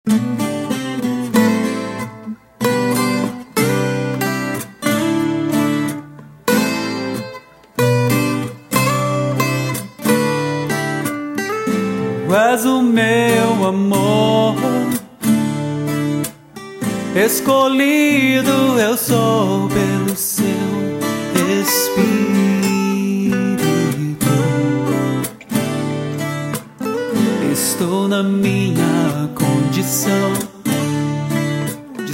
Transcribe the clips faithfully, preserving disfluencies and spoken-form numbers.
Tu és o meu amor, escolhido eu sou pelo seu Espírito. Estou na minha condição de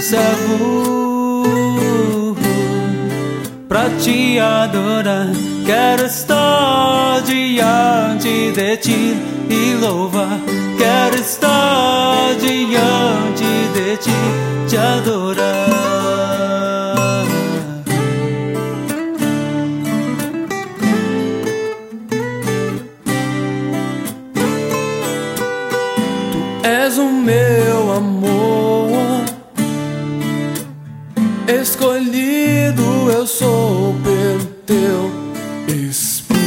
servo pra te adorar. Quero estar diante de ti e louvar. Quero estar diante de ti, te adorar. Tu és o meu amor, escolhido eu sou pelo teu Espírito.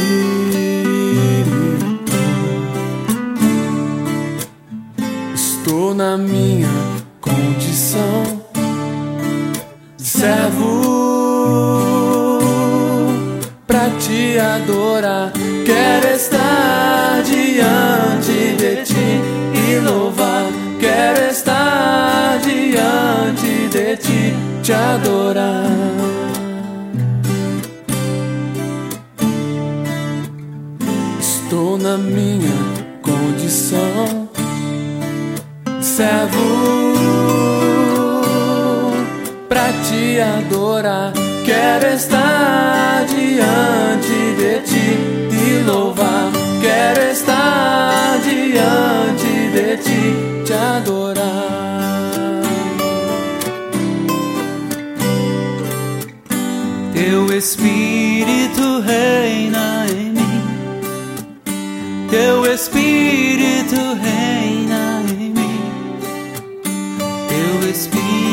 Estou na minha condição de servo pra te adorar. Quero estar diante de ti e louvar. Quero estar diante de ti, te adorar. Estou na minha condição de servo pra te adorar. Quero estar diante de ti e louvar. Quero estar diante de ti, te adorar. Teu Espírito reina em mim, teu Espírito reina em mim, teu Espírito